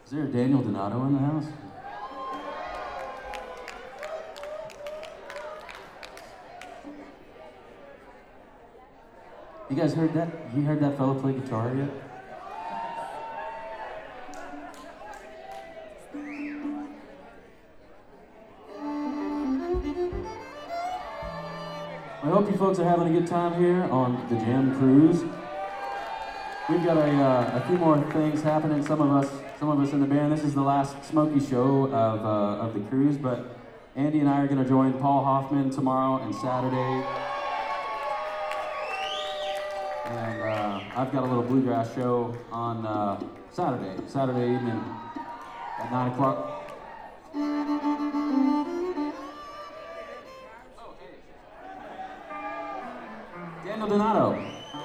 Is there a Daniel Donato in the house? You guys heard that? You heard that fellow play guitar yet? I hope you folks are having a good time here on the Jam Cruise. We've got a few more things happening. Some of us in the band. This is the last Smokey show of the cruise, but Andy and I are going to join Paul Hoffman tomorrow and Saturday. And I've got a little bluegrass show on Saturday evening at 9 o'clock. Daniel Donato.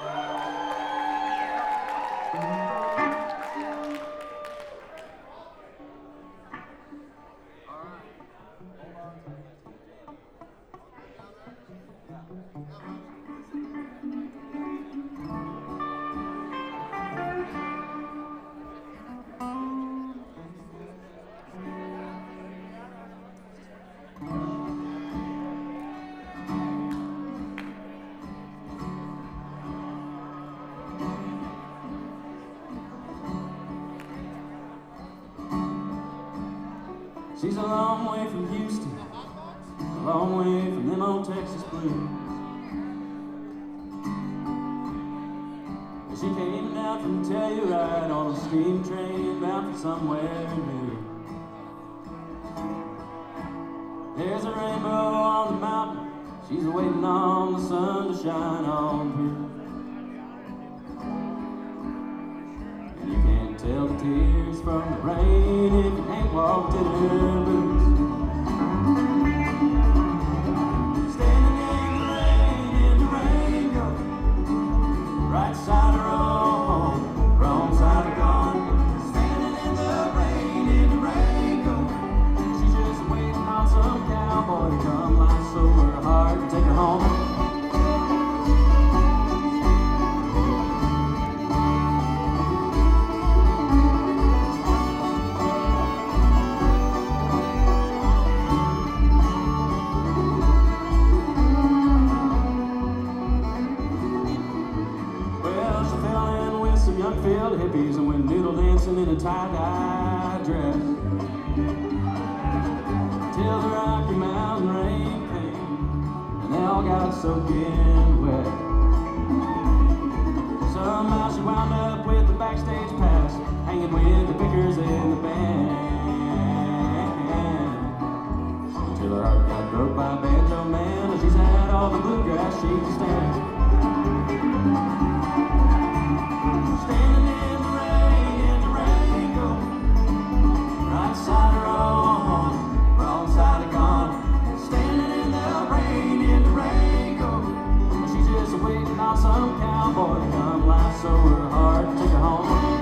She's a long way from Houston, a long way from them old Texas blues. She came down from Telluride on a steam train bound for somewhere new. There's a rainbow on the mountain, she's waiting on the sun to shine on through. And you can't tell the tears from the rain if you ain't walked in her boots. Standing in the rain, go right side of wrong, wrong side of gone. Standing in the rain, go. She's just waiting on some cowboy to come lie so her heart and take her home. Field hippies and went noodle dancing in a tie-dye dress till the Rocky Mountain rain came and they all got soaking wet. Somehow she wound up with the backstage pass, hanging with the pickers in the band, until her heart got broke by a banjo man and she's had all the bluegrass she can stand. Standing in the rain, go right side of wrong, wrong side of gone. Standing in the rain, go. She's just waiting on some cowboy to come lie so her heart take her home.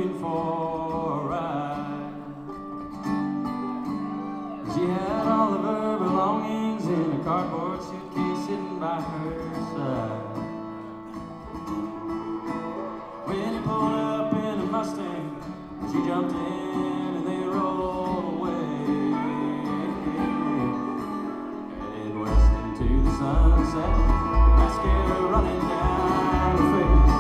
in for a ride. She had all of her belongings in a cardboard suitcase sitting by her side. When he pulled up in a Mustang, she jumped in and they rolled away. Headed west into the sunset, mascara running down her face.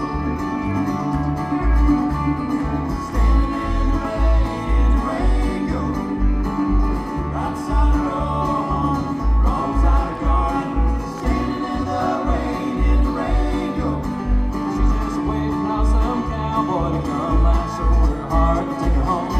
Standing in the rain goes right side of the road, wrong side of the garden. Standing in the rain goes. She's just waiting on some cowboy to come lash over her heart and take her home.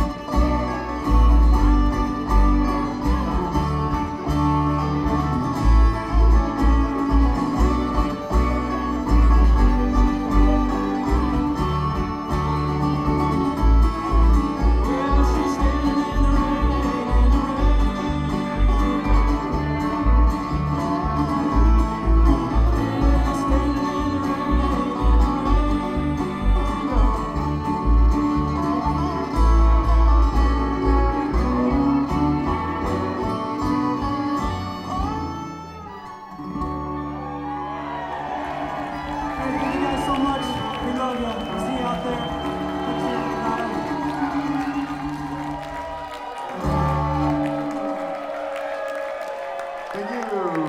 Thank you guys so much. We love you. See you out there. Thank you.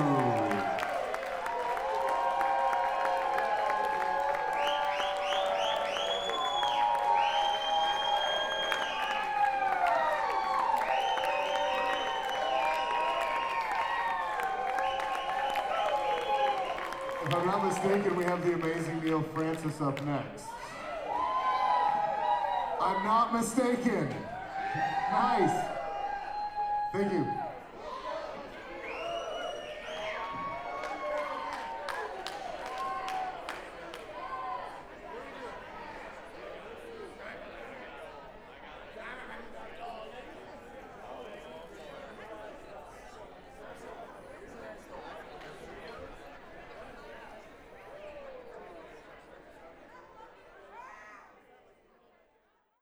If I'm not mistaken, we have the amazing Neil Francis up next. I'm not mistaken. Nice. Thank you.